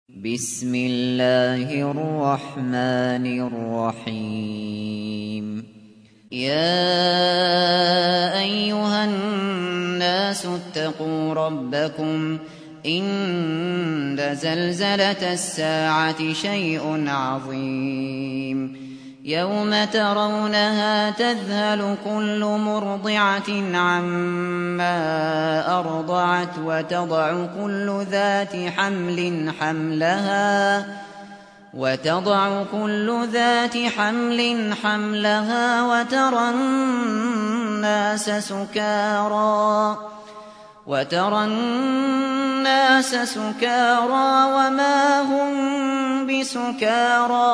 بسم الله الرحمن الرحيم. يا أيها الناس اتقوا ربكم إن زلزلة الساعة شيء عظيم يوم ترونها تذهل كل مرضعة عما أرضعت وتضع كل ذات حمل حملها وترى الناس سكارى وما هم بسكارى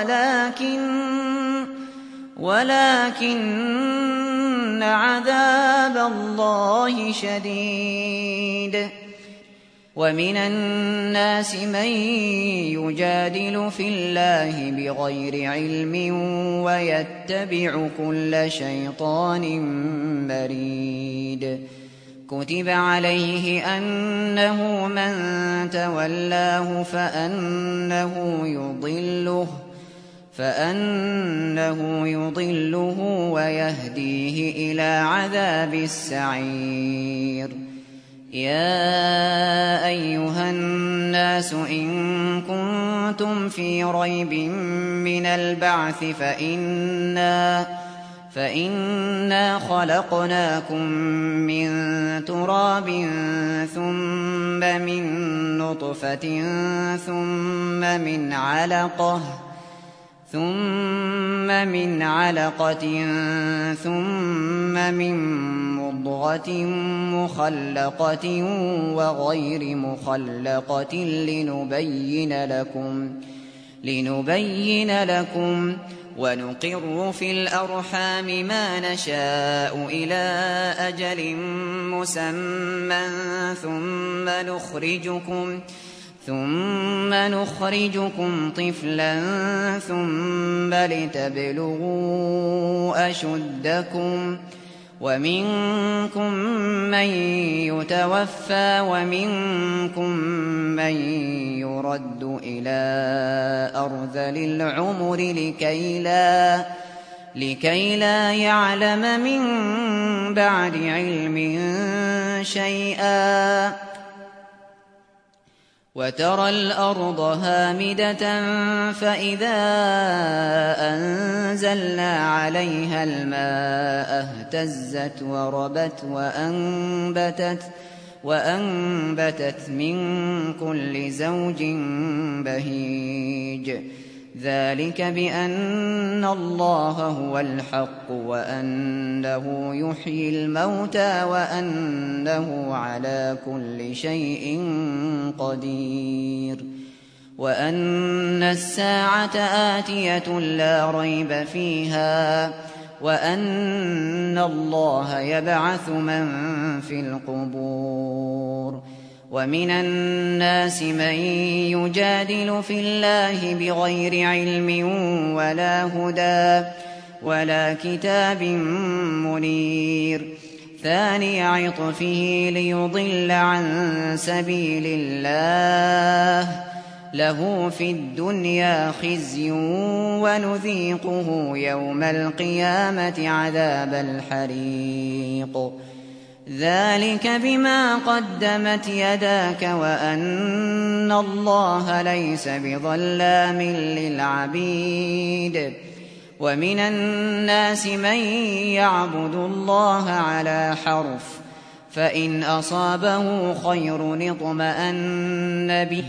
ولكن عذاب الله شديد. ومن الناس من يجادل في الله بغير علم ويتبع كل شيطان مريد. كتب عليه أنه من تولاه فأنه يضله ويهديه إلى عذاب السعير. يا أيها الناس إن كنتم في ريب من البعث فإنا خلقناكم من تراب ثم من نطفة ثم من علقة ثم من مضغة مخلقة وغير مخلقة لنبين لكم ونقر في الأرحام ما نشاء إلى أجل مسمى ثم نخرجكم طفلا ثم لتبلغوا أشدكم ومنكم من يتوفى ومنكم من يرد إلى أرذل العمر لكي لا يعلم من بعد علم شيئا. وترى الأرض هامدة فإذا أنزلنا عليها الماء اهتزت وربت وأنبتت من كل زوج بهيج. ذلك بأن الله هو الحق وأنه يحيي الموتى وأنه على كل شيء قدير. وأن الساعة آتية لا ريب فيها وأن الله يبعث من في القبور. ومن الناس من يجادل في الله بغير علم ولا هدى ولا كتاب منير. ثاني عطفه ليضل عن سبيل الله له في الدنيا خزي ونذيقه يوم القيامة عذاب الحريق. ذلك بما قدمت يداك وأن الله ليس بظلام للعبيد. ومن الناس من يعبد الله على حرف فإن أصابه خير اطمأن به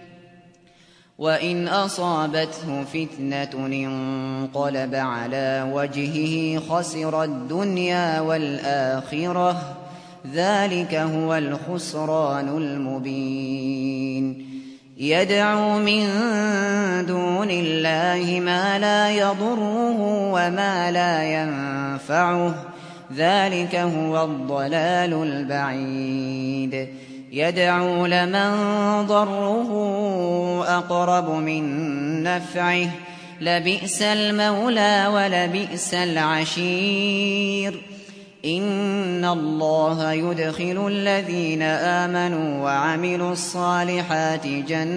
وإن أصابته فتنة انقلب على وجهه خسر الدنيا والآخرة. ذلك هو الخسران المبين. يدعو من دون الله ما لا يضره وما لا ينفعه. ذلك هو الضلال البعيد. يدعو لمن ضره أقرب من نفعه لبئس المولى ولبئس العشير. إن الله يدخل الذين آمنوا وعملوا الصالحات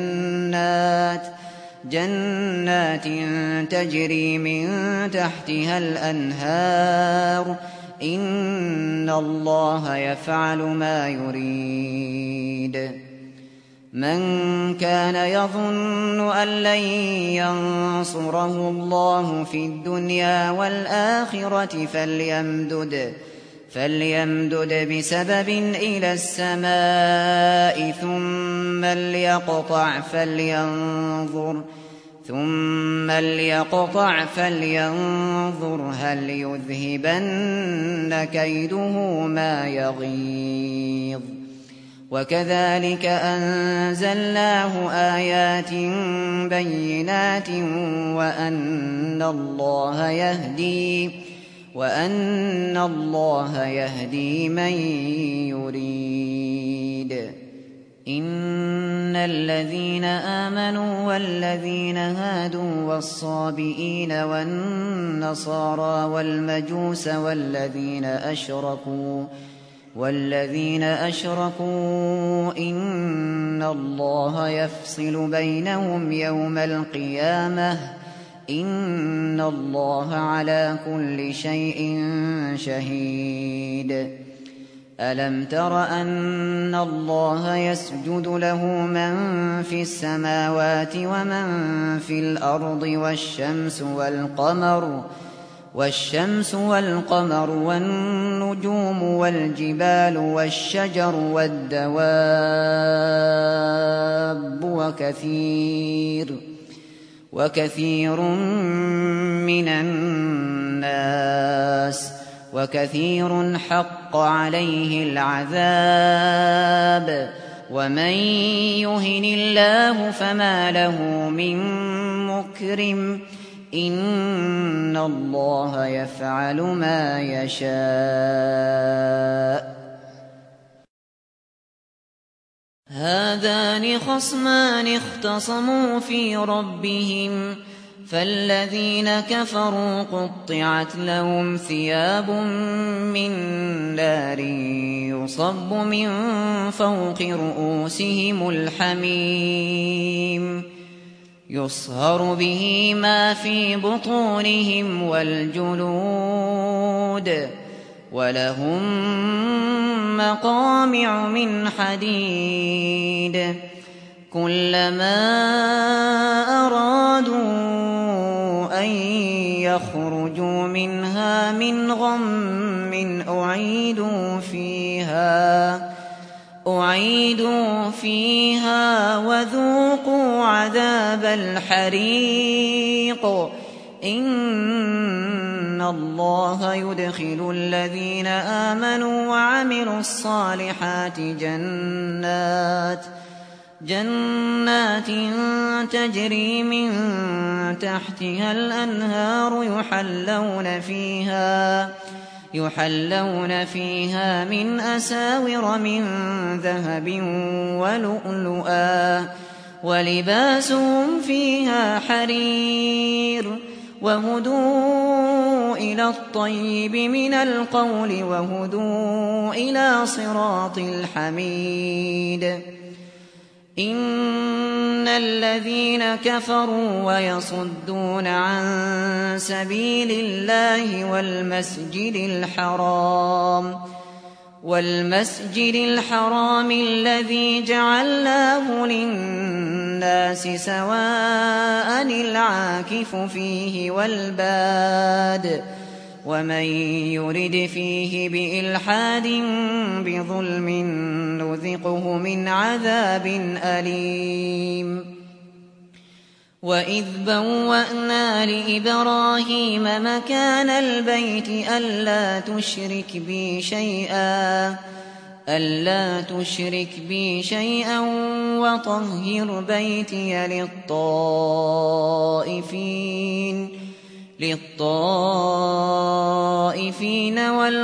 جنات تجري من تحتها الأنهار إن الله يفعل ما يريد. من كان يظن أن لن ينصره الله في الدنيا والآخرة فليمدد بسبب إلى السماء ثم ليقطع فلينظر هل يذهبن كيده ما يغيظ. وكذلك أنزلناه آيات بينات وأن الله يهدي من يريد. إن الذين آمنوا والذين هادوا والصابئين والنصارى والمجوس والذين أشركوا إن الله يفصل بينهم يوم القيامة إن الله على كل شيء شهيد. ألم تر أن الله يسجد له من في السماوات ومن في الأرض والشمس والقمر والنجوم والجبال والشجر والدواب وكثير من الناس وكثير حق عليه العذاب ومن يهن الله فما له من مكرم إن الله يفعل ما يشاء. هذان خصمان اختصموا في ربهم فالذين كفروا قطعت لهم ثياب من نار يصب من فوق رؤوسهم الحميم يصهر به ما في بطونهم والجلود ولهم مقامع من حديد كلما أرادوا أن يخرجوا منها من غم أعيدوا فيها وذوقوا عذاب الحريق إن الله يدخل الذين آمنوا وعملوا الصالحات جنات تجري من تحتها الأنهار يحلون فيها من أساور من ذهب ولؤلؤا ولباسهم فيها حرير وهدوا إلى الطيب من القول وهدوا إلى صراط الحميد. إن الذين كفروا ويصدون عن سبيل الله والمسجد الحرام الذي جعلناه للناس سواء العاكف فيه والباد ومن يرد فيه بإلحاد بظلم نذقه من عذاب أليم. وإذ بوأنا لإبراهيم مكان البيت ألا تشرك بي شيئا وطهر بيتي للطائفين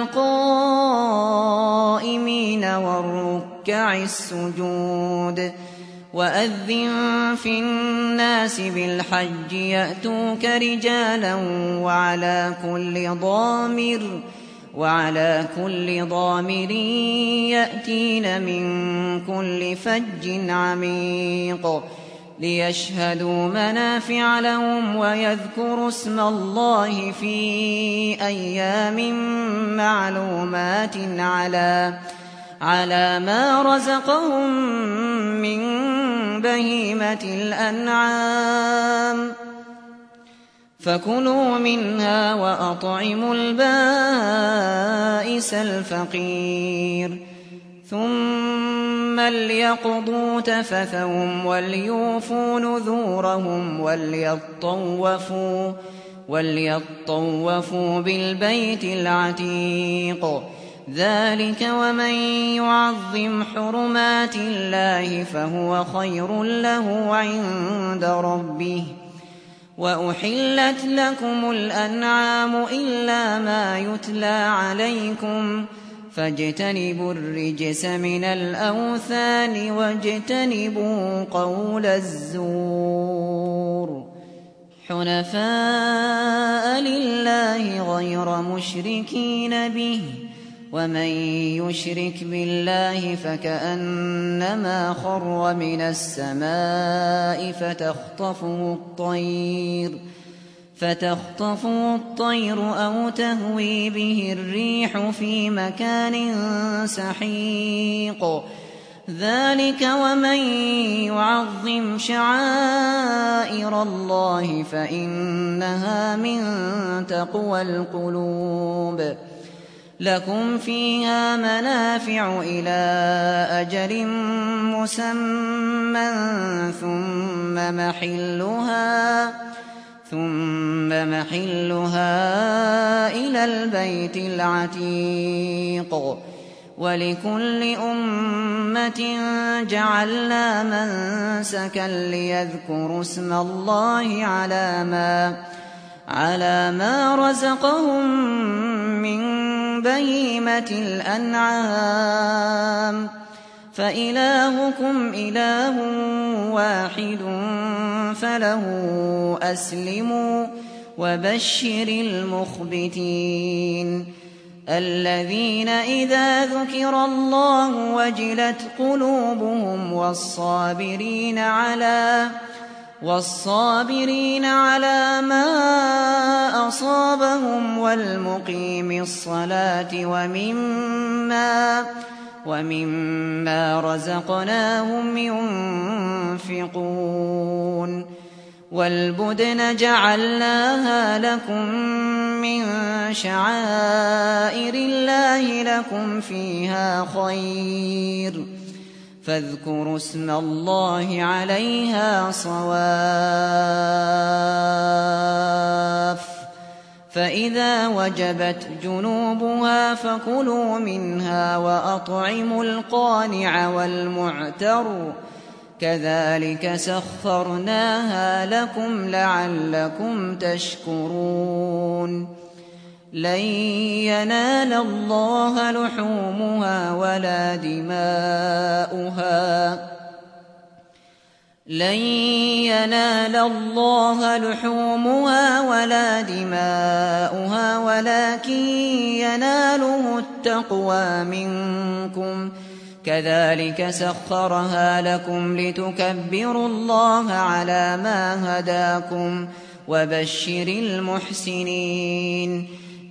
والقائمين والركع السجود وأذن في الناس بالحج يأتوك رجالا وعلى كل ضامر يأتين من كل فج عميق ليشهدوا منافع لهم ويذكروا اسم الله في أيام معلومات على ما رزقهم من بهيمة الأنعام فكلوا منها وأطعموا البائس الفقير ثم ليقضوا تفثهم وليوفوا نذورهم وليطوفوا بالبيت العتيق ذلك ومن يعظم حرمات الله فهو خير له عند ربه وأحلت لكم الأنعام إلا ما يتلى عليكم فاجتنبوا الرجس من الأوثان واجتنبوا قول الزور حنفاء لله غير مشركين به ومن يشرك بالله فكأنما خر من السماء فتخطفه الطير أو تهوي به الريح في مكان سحيق ذلك ومن يعظم شعائر الله فإنها من تقوى القلوب لكم فيها منافع إلى أجل مسمى ثم محلها إلى البيت العتيق ولكل أمة جعلنا منسكا ليذكروا اسم الله على ما رزقهم من بهيمة الأنعام فإلهكم إله واحد فله أسلموا وبشر المخبتين الذين إذا ذكر الله وجلت قلوبهم والصابرين على ما أصابهم والمقيم الصلاة ومما رزقناهم ينفقون والبدن جعلناها لكم من شعائر الله لكم فيها خير فاذكروا اسم الله عليها صواف فإذا وجبت جنوبها فكلوا منها وأطعموا القانع والمعتر كذلك سخرناها لكم لعلكم تشكرون لن ينال الله لحومها ولا دماؤها ولكن يناله التقوى منكم كذلك سخرها لكم لتكبروا الله على ما هداكم وبشر المحسنين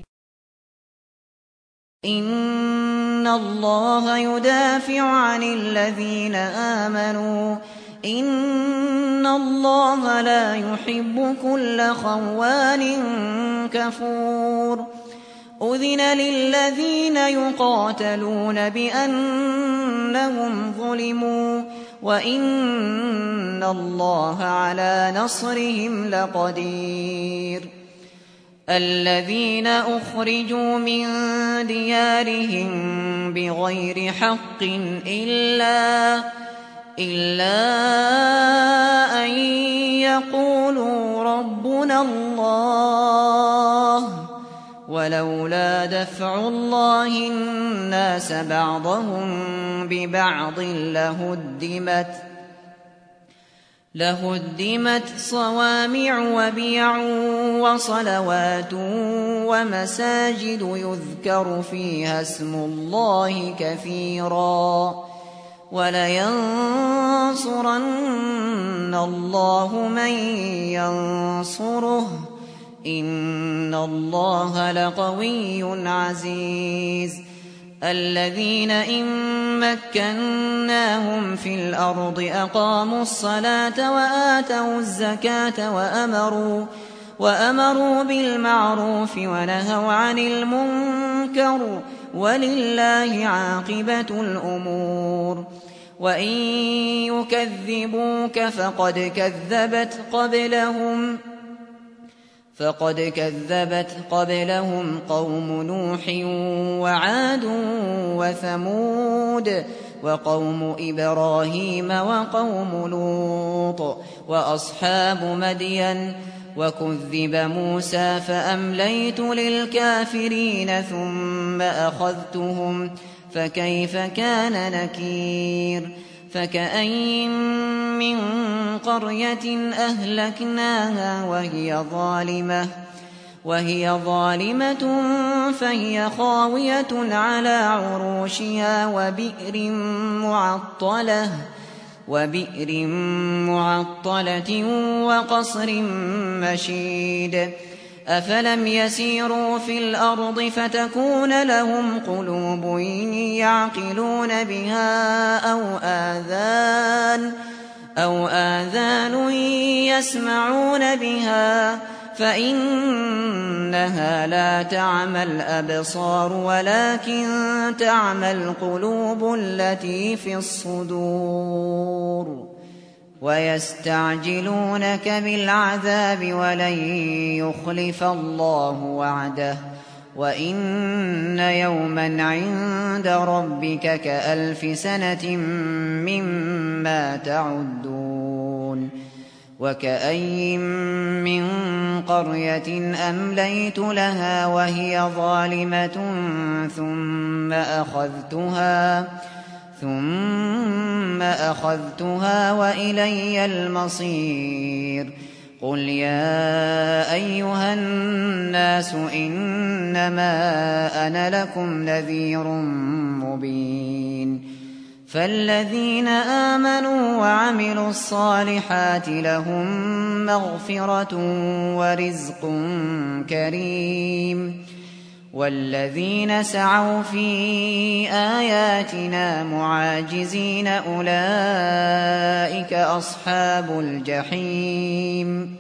إن الله يدافع عن الذين آمنوا إن الله لا يحب كل خوان كفور أذن للذين يقاتلون بأنهم ظلموا وإن الله على نصرهم لقدير الذين أخرجوا من ديارهم بغير حق إلا أن يقولوا ربنا الله ولولا دفع الله الناس بعضهم ببعض لهدمت صوامع وبيع وصلوات ومساجد يذكر فيها اسم الله كثيرا ولينصرن الله من ينصره إن الله لقوي عزيز الذين إن مكناهم في الأرض أقاموا الصلاة وآتوا الزكاة وأمروا بالمعروف ونهوا عن المنكر ولله عاقبة الأمور وإن يكذبوك فقد كذبت قبلهم قوم نوح وعاد وثمود وقوم إبراهيم وقوم لوط وأصحاب مدين وكذب موسى فأمليت للكافرين ثم أخذتهم فكيف كان نكير فكأين من قرية أهلكناها وهي ظالمة فهي خاوية على عروشها وبئر معطلة وقصر مشيد أفلم يسيروا في الأرض فتكون لهم قلوب يعقلون بها أو آذان يسمعون بها فإنها لا تعمى الأبصار ولكن تعمى القلوب التي في الصدور ويستعجلونك بالعذاب ولن يخلف الله وعده وإن يوما عند ربك كألف سنة مما تعدون وكأين من قرية أمليت لها وهي ظالمة ثم أخذتها وإلي المصير قل يا أيها الناس إنما أنا لكم نذير مبين فالذين آمنوا وعملوا الصالحات لهم مغفرة ورزق كريم والذين سعوا في آياتنا معاجزين أولئك أصحاب الجحيم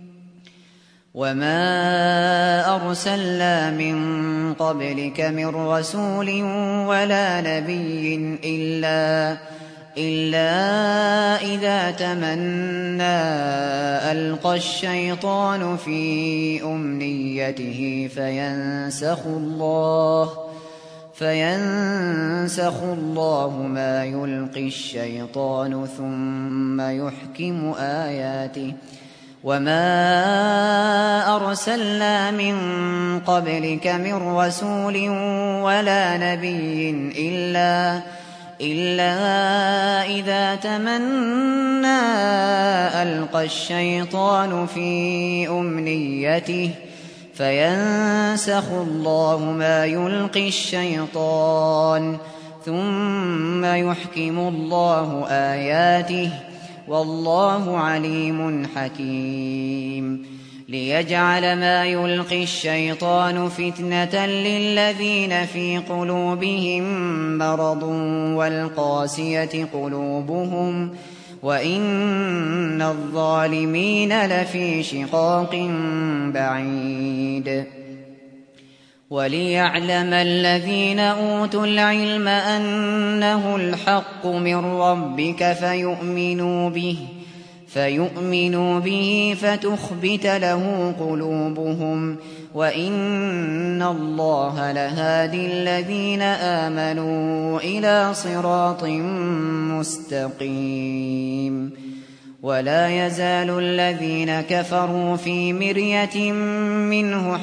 وما أرسلنا من قبلك من رسول ولا نبي إلا إذا تمنى ألقى الشيطان في أمنيته فينسخ الله ما يلقي الشيطان ثم يحكم آياته وما أرسلنا من قبلك من رسول ولا نبي إلا إذا تمنى ألقى الشيطان في أمنيته فينسخ الله ما يلقي الشيطان ثم يحكم الله آياته والله عليم حكيم ليجعل ما يلقي الشيطان فتنة للذين في قلوبهم مرض والقاسية قلوبهم وإن الظالمين لفي شقاق بعيد وليعلم الذين أوتوا العلم أنه الحق من ربك فيؤمنوا به فتخبت له قلوبهم وإن الله لهادي الذين آمنوا إلى صراط مستقيم ولا يزال الذين كفروا في مرية منه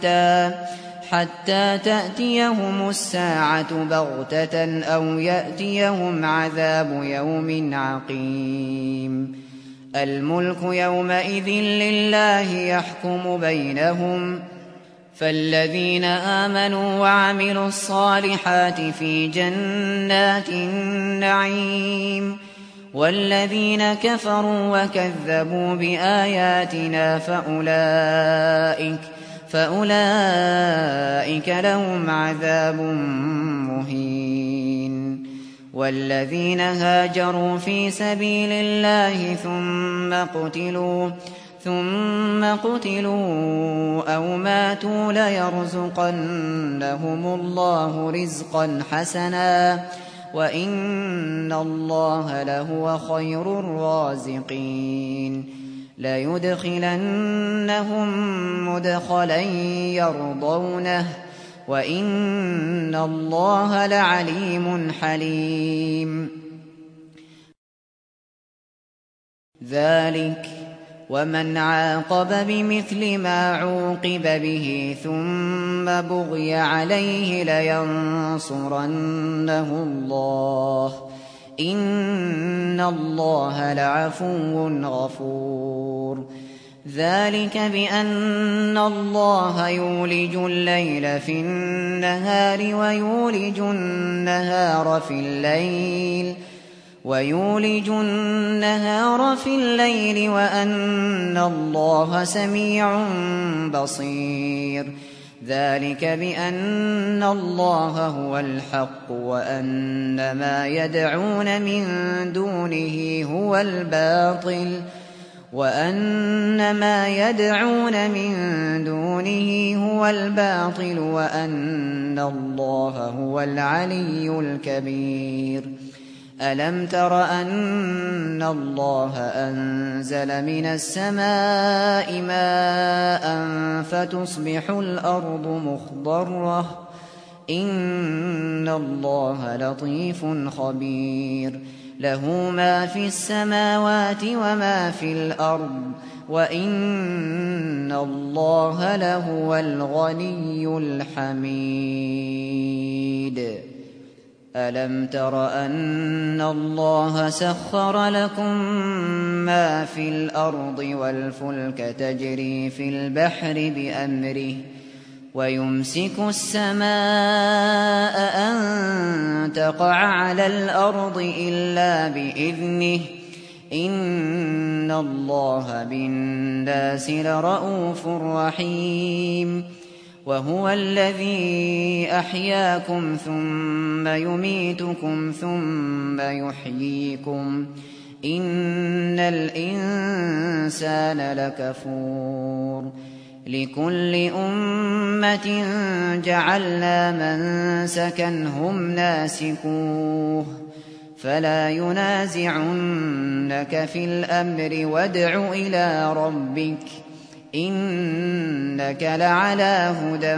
حتى تأتيهم الساعة بغتة أو يأتيهم عذاب يوم عقيم الملك يومئذ لله يحكم بينهم فالذين آمنوا وعملوا الصالحات في جنات النعيم والذين كفروا وكذبوا بآياتنا فأولئك لهم عذاب مهين والذين هاجروا في سبيل الله ثم قتلوا أو ماتوا ليرزقنهم الله رزقا حسنا وإن الله لهو خير الرازقين ليدخلنهم مدخلا يرضونه وإن الله لعليم حليم ذلك ومن عاقب بمثل ما عوقب به ثم بغي عليه لينصرنه الله إن الله لعفو غفور ذلك بأن الله يولج الليل في النهار ويولج النهار في الليل وأن الله سميع بصير ذلك بأن الله هو الحق وأن ما يدعون من دونه هو الباطل وأن الله هو العلي الكبير ألم تر أن الله أنزل من السماء ماء فتصبح الأرض مخضرة إن الله لطيف خبير له ما في السماوات وما في الأرض وإن الله لهو الغني الحميد ألم تر أن الله سخر لكم ما في الأرض والفلك تجري في البحر بأمره ويمسك السماء أن تقع على الأرض إلا بإذنه إن الله بالناس لرءوف رحيم وهو الذي أحياكم ثم يميتكم ثم يحييكم إن الإنسان لكفور لكل أمة جعلنا منسكا هم ناسكوه فلا ينازعنك في الأمر وادع إلى ربك إنك لعلى هدى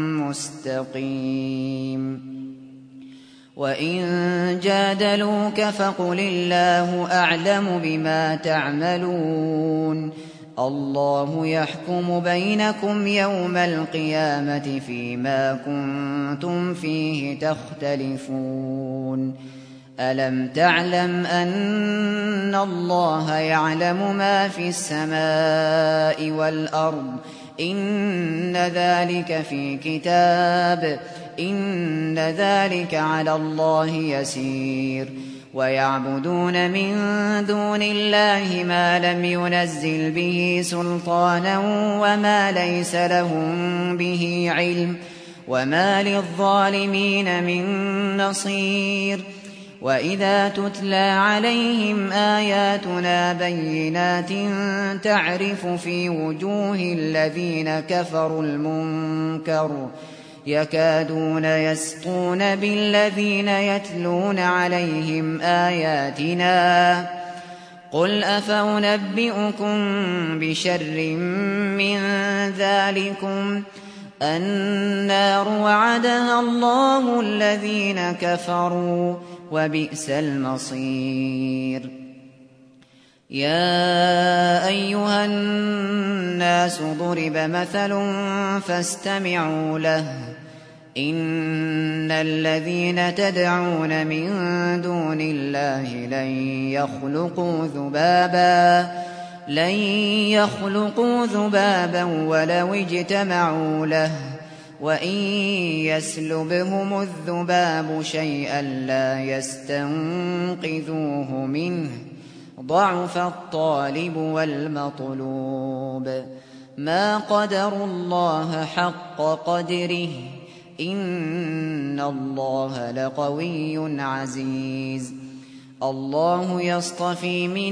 مستقيم وإن جادلوك فقل الله أعلم بما تعملون الله يحكم بينكم يوم القيامة فيما كنتم فيه تختلفون ألم تعلم أن الله يعلم ما في السماء والأرض إن ذلك في كتاب إن ذلك على الله يسير ويعبدون من دون الله ما لم ينزل به سلطانا وما ليس لهم به علم وما للظالمين من نصير وإذا تتلى عليهم آياتنا بينات تعرف في وجوه الذين كفروا المنكر يكادون يسطون بالذين يتلون عليهم آياتنا قل أفأنبئكم بشر من ذلكم النار وعدها الله الذين كفروا وبئس المصير يا أيها الناس ضرب مثل فاستمعوا له إن الذين تدعون من دون الله لن يخلقوا ذبابا ولو اجتمعوا له وإن يسلبهم الذباب شيئا لا يستنقذوه منه ضعف الطالب والمطلوب ما قدروا الله حق قدره إن الله لقوي عزيز الله يصطفي من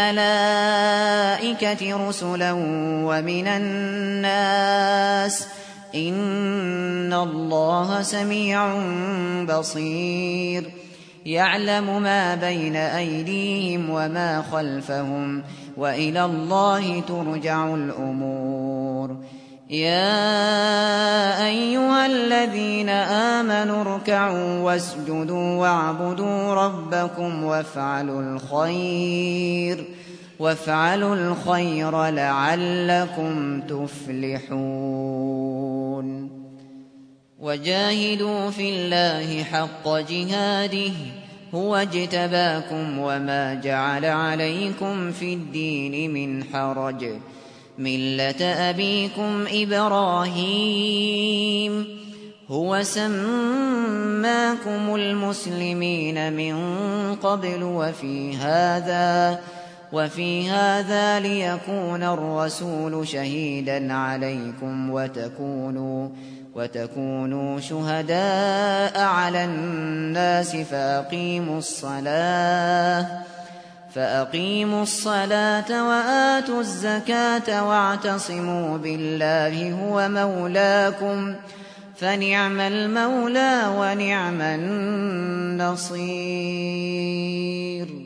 الملائكة رسلا ومن الناس إن الله سميع بصير يعلم ما بين أيديهم وما خلفهم وإلى الله ترجع الأمور يا أيها الذين آمنوا اركعوا واسجدوا واعبدوا ربكم وافعلوا الخير لعلكم تفلحون وجاهدوا في الله حق جهاده هو اجتباكم وما جعل عليكم في الدين من حرج ملة أبيكم إبراهيم هو سماكم المسلمين من قبل وفي هذا ليكون الرسول شهيدا عليكم وتكونوا شهداء على الناس فأقيموا الصلاة وآتوا الزكاة واعتصموا بالله هو مولاكم فنعم المولى ونعم النصير